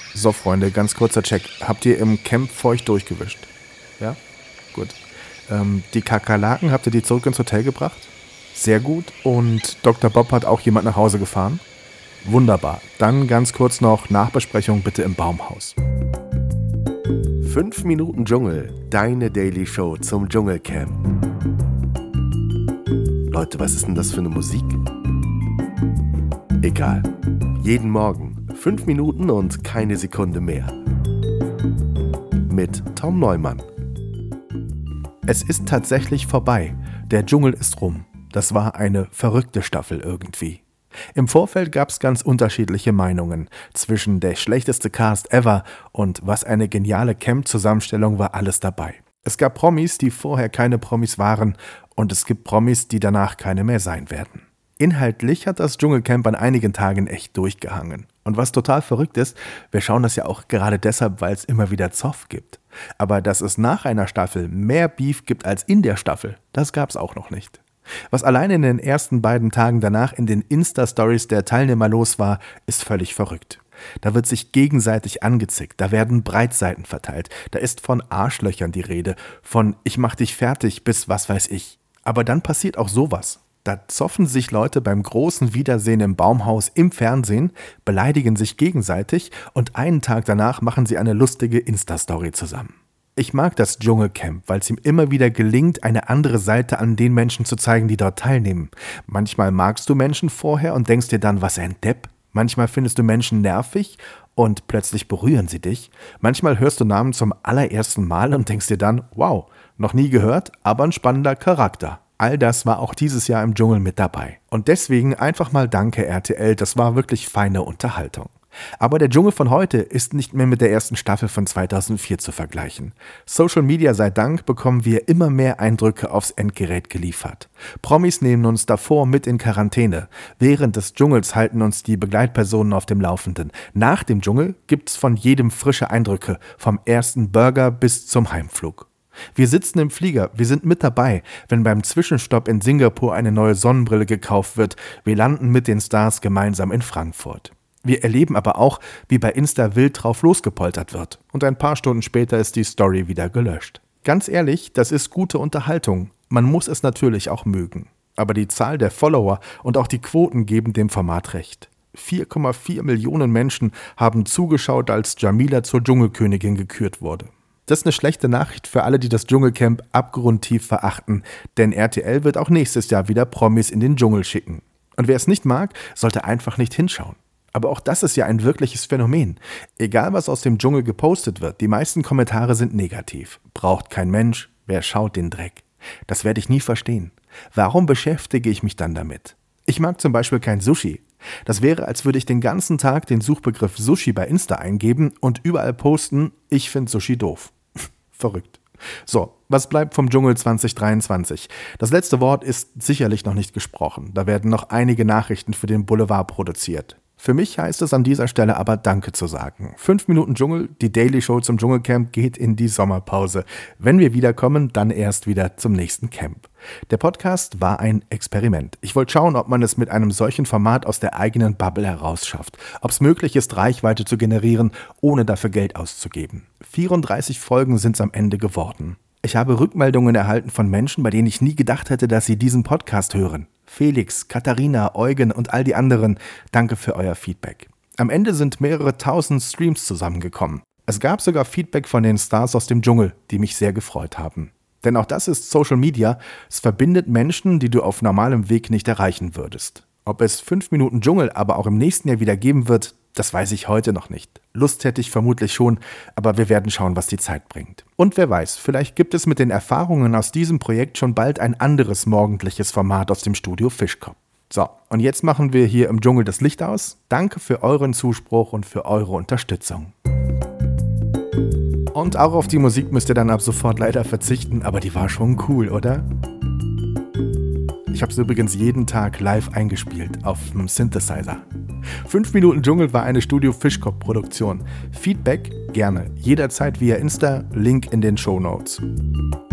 So, Freunde, ganz kurzer Check. Habt ihr im Camp feucht durchgewischt? Ja? Gut. Die Kakerlaken, habt ihr die zurück ins Hotel gebracht? Sehr gut. Und Dr. Bob hat auch jemand nach Hause gefahren? Wunderbar. Dann ganz kurz noch Nachbesprechung bitte im Baumhaus. 5 Minuten Dschungel, deine Daily Show zum Dschungelcamp. Leute, was ist denn das für eine Musik? Egal. Jeden Morgen 5 Minuten und keine Sekunde mehr. Mit Tom Neumann. Es ist tatsächlich vorbei. Der Dschungel ist rum. Das war eine verrückte Staffel irgendwie. Im Vorfeld gab es ganz unterschiedliche Meinungen. Zwischen der schlechteste Cast ever und was eine geniale Camp-Zusammenstellung war alles dabei. Es gab Promis, die vorher keine Promis waren, und es gibt Promis, die danach keine mehr sein werden. Inhaltlich hat das Dschungelcamp an einigen Tagen echt durchgehangen. Und was total verrückt ist, wir schauen das ja auch gerade deshalb, weil es immer wieder Zoff gibt. Aber dass es nach einer Staffel mehr Beef gibt als in der Staffel, das gab es auch noch nicht. Was allein in den ersten beiden Tagen danach in den Insta-Stories der Teilnehmer los war, ist völlig verrückt. Da wird sich gegenseitig angezickt, da werden Breitseiten verteilt, da ist von Arschlöchern die Rede, von ich mach dich fertig bis was weiß ich. Aber dann passiert auch sowas. Da zoffen sich Leute beim großen Wiedersehen im Baumhaus im Fernsehen, beleidigen sich gegenseitig und einen Tag danach machen sie eine lustige Insta-Story zusammen. Ich mag das Dschungelcamp, weil es ihm immer wieder gelingt, eine andere Seite an den Menschen zu zeigen, die dort teilnehmen. Manchmal magst du Menschen vorher und denkst dir dann, was ein Depp. Manchmal findest du Menschen nervig und plötzlich berühren sie dich. Manchmal hörst du Namen zum allerersten Mal und denkst dir dann, wow, noch nie gehört, aber ein spannender Charakter. All das war auch dieses Jahr im Dschungel mit dabei. Und deswegen einfach mal danke RTL, das war wirklich feine Unterhaltung. Aber der Dschungel von heute ist nicht mehr mit der ersten Staffel von 2004 zu vergleichen. Social Media sei Dank bekommen wir immer mehr Eindrücke aufs Endgerät geliefert. Promis nehmen uns davor mit in Quarantäne. Während des Dschungels halten uns die Begleitpersonen auf dem Laufenden. Nach dem Dschungel gibt's von jedem frische Eindrücke, vom ersten Burger bis zum Heimflug. Wir sitzen im Flieger, wir sind mit dabei, wenn beim Zwischenstopp in Singapur eine neue Sonnenbrille gekauft wird. Wir landen mit den Stars gemeinsam in Frankfurt. Wir erleben aber auch, wie bei Insta wild drauf losgepoltert wird. Und ein paar Stunden später ist die Story wieder gelöscht. Ganz ehrlich, das ist gute Unterhaltung. Man muss es natürlich auch mögen. Aber die Zahl der Follower und auch die Quoten geben dem Format recht. 4,4 Millionen Menschen haben zugeschaut, als Jamila zur Dschungelkönigin gekürt wurde. Das ist eine schlechte Nachricht für alle, die das Dschungelcamp abgrundtief verachten. Denn RTL wird auch nächstes Jahr wieder Promis in den Dschungel schicken. Und wer es nicht mag, sollte einfach nicht hinschauen. Aber auch das ist ja ein wirkliches Phänomen. Egal, was aus dem Dschungel gepostet wird, die meisten Kommentare sind negativ. Braucht kein Mensch, wer schaut den Dreck? Das werde ich nie verstehen. Warum beschäftige ich mich dann damit? Ich mag zum Beispiel kein Sushi. Das wäre, als würde ich den ganzen Tag den Suchbegriff Sushi bei Insta eingeben und überall posten, ich finde Sushi doof. Verrückt. So, was bleibt vom Dschungel 2023? Das letzte Wort ist sicherlich noch nicht gesprochen. Da werden noch einige Nachrichten für den Boulevard produziert. Für mich heißt es an dieser Stelle aber Danke zu sagen. 5 Minuten Dschungel, die Daily Show zum Dschungelcamp geht in die Sommerpause. Wenn wir wiederkommen, dann erst wieder zum nächsten Camp. Der Podcast war ein Experiment. Ich wollte schauen, ob man es mit einem solchen Format aus der eigenen Bubble herausschafft. Ob es möglich ist, Reichweite zu generieren, ohne dafür Geld auszugeben. 34 Folgen sind es am Ende geworden. Ich habe Rückmeldungen erhalten von Menschen, bei denen ich nie gedacht hätte, dass sie diesen Podcast hören. Felix, Katharina, Eugen und all die anderen, danke für euer Feedback. Am Ende sind mehrere tausend Streams zusammengekommen. Es gab sogar Feedback von den Stars aus dem Dschungel, die mich sehr gefreut haben. Denn auch das ist Social Media, es verbindet Menschen, die du auf normalem Weg nicht erreichen würdest. Ob es 5 Minuten Dschungel aber auch im nächsten Jahr wieder geben wird, das weiß ich heute noch nicht. Lust hätte ich vermutlich schon, aber wir werden schauen, was die Zeit bringt. Und wer weiß, vielleicht gibt es mit den Erfahrungen aus diesem Projekt schon bald ein anderes morgendliches Format aus dem Studio Fischkopf. So, und jetzt machen wir hier im Dschungel das Licht aus. Danke für euren Zuspruch und für eure Unterstützung. Und auch auf die Musik müsst ihr dann ab sofort leider verzichten, aber die war schon cool, oder? Ich habe es übrigens jeden Tag live eingespielt auf einem Synthesizer. 5 Minuten Dschungel war eine Studio Fischkopf-Produktion. Feedback gerne, jederzeit via Insta, Link in den Shownotes.